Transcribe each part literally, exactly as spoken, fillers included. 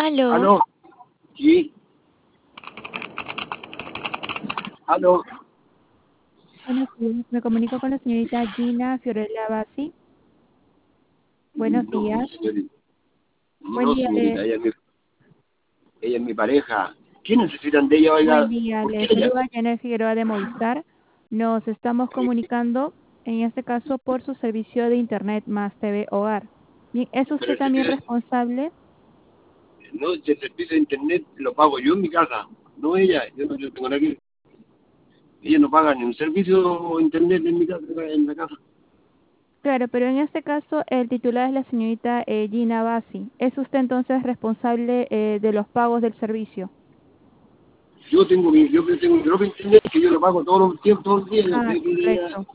Aló. ¿Aló? Sí. ¿Aló? Buenos días. Me comunico con la señorita Gina Fiorella Bassi. Buenos No, días. señorita. Buen No, día, le, señorita, ella es mi, ella es mi pareja. ¿Qué necesitan de ella, buen oiga? día. ¿Por qué Le ella? saluda Janet Figueroa de Movistar. Nos estamos comunicando, en este caso, por su servicio de Internet más T V Hogar. Bien, ¿es Pero usted el también servicio, responsable? no, el servicio de internet lo pago yo en mi casa, no ella. Yo no yo tengo nada que... Ella no paga ni un servicio de internet en mi casa, en la casa. Claro, pero en este caso el titular es la señorita eh, Gina Bassi. ¿Es usted entonces responsable eh, de los pagos del servicio? Yo tengo mi, yo tengo mi propio internet que yo lo pago todos los tiempos, todos los días. Yo no Ah, sé qué ella, correcto.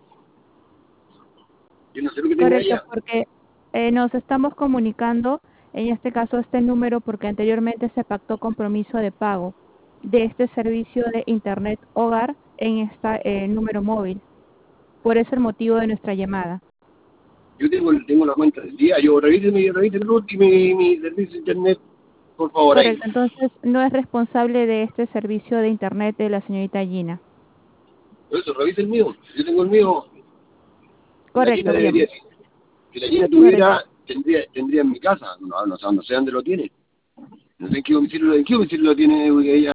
yo no sé lo que tenga Correcto, ella. porque eh, nos estamos comunicando, en este caso este número, porque anteriormente se pactó compromiso de pago de este servicio de Internet Hogar en este número móvil. Por eso el motivo de nuestra llamada. Yo tengo, tengo la cuenta del día, yo revíseme, revíseme mi, mi servicio de internet, por favor, ahí. Correcto, entonces no es responsable de este servicio de Internet de la señorita Gina. Por eso, revise el mío. Yo tengo el mío. La Gina Correcto, bien, debería, si la Gina correcto. tuviera, tendría, tendría en mi casa. No, no, sé- no sé dónde lo tiene. No sé en qué domicilio, en qué domicilio lo tiene ella.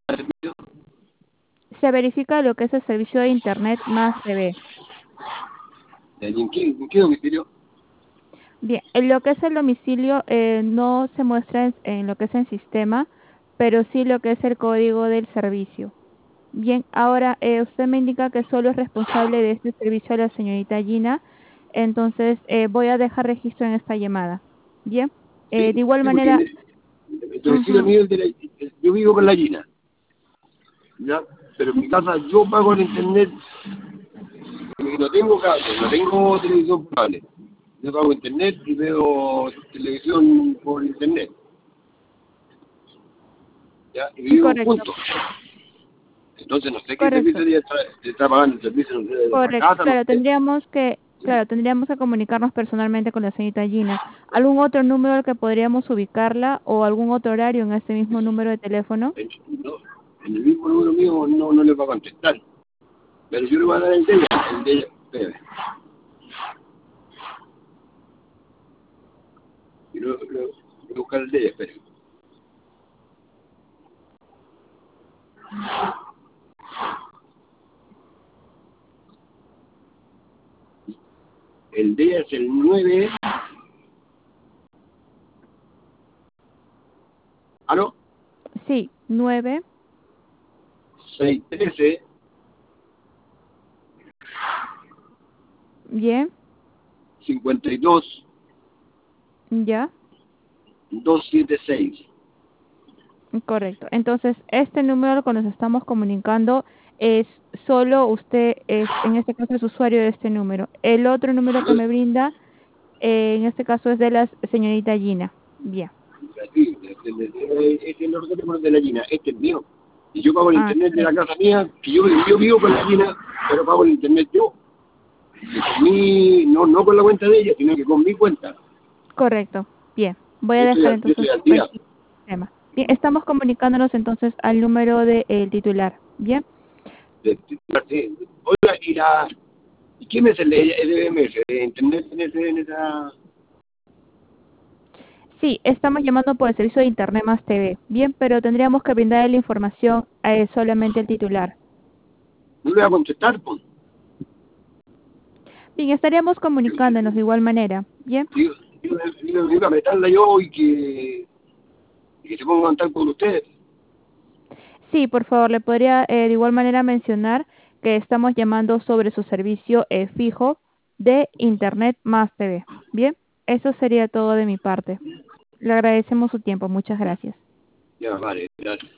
Se verifica lo que es el servicio de Internet más T V. ¿En qué, en qué domicilio? Bien, en lo que es el domicilio eh, no se muestra en, en lo que es el sistema, pero sí lo que es el código del servicio. Bien, ahora eh, usted me indica que solo es responsable de este servicio la señorita Gina, entonces eh, voy a dejar registro en esta llamada. Bien, eh, de Sí, igual sí, porque manera, el, el domicilio ujú, mío es de la, yo vivo con la Gina, ¿ya? Pero en mi casa yo pago el internet y no tengo cable, no tengo televisión por cable. Yo pago internet y veo televisión por internet, ¿ya? Y vivimos correcto, juntos. Entonces no sé qué correcto, servicio ella está, está pagando el servicio, no sé, de la correcto. casa, no Claro, sé. tendríamos que, claro, tendríamos que comunicarnos personalmente con la señorita Gina. ¿Algún otro número al que podríamos ubicarla o algún otro horario en este mismo número de teléfono? En, no, en el mismo número mío no, no le va a contestar. Pero yo le voy a dar el de ella, el de ella. Espérame. Y lo, lo, voy a buscar el de ella, espérame. El de ella es el nueve, ¿aló? Sí, nueve, seis trece, bien, cincuenta y dos, ya. doscientos setenta y seis. Correcto. Entonces, este número con el que nos estamos comunicando es solo usted, es en este caso es usuario de este número. El otro número que me brinda, eh, en este caso es de la señorita Gina. Bien. Sí, este este es el teléfono de la Gina, este es mío. Y yo pago el Ah, internet de la correcto. casa mía, que yo, yo vivo con la Gina, pero pago el internet yo. Y con mi, no, no con la cuenta de ella, sino que con mi cuenta. Correcto. Bien. Voy a Yo estoy, dejar al- yo entonces estoy al el día. tema. Bien, estamos comunicándonos entonces al número del titular. Bien. De, de- de- oiga, y la, ¿y qué me es el de el M S? ¿De internet en, ese, en esa? Sí, estamos llamando por el servicio de Internet más T V. Bien, pero tendríamos que brindarle la información a solamente el titular. No le voy a contestar, pues. Bien, estaríamos comunicándonos de igual manera. Bien. Digo, digo, digo, digo, a meterla yo y que, y que se ponga a cantar con ustedes. Sí, por favor, le podría eh, de igual manera mencionar que estamos llamando sobre su servicio eh, fijo de Internet más T V. Bien, eso sería todo de mi parte. Le agradecemos su tiempo. Muchas gracias. Ya, vale, gracias.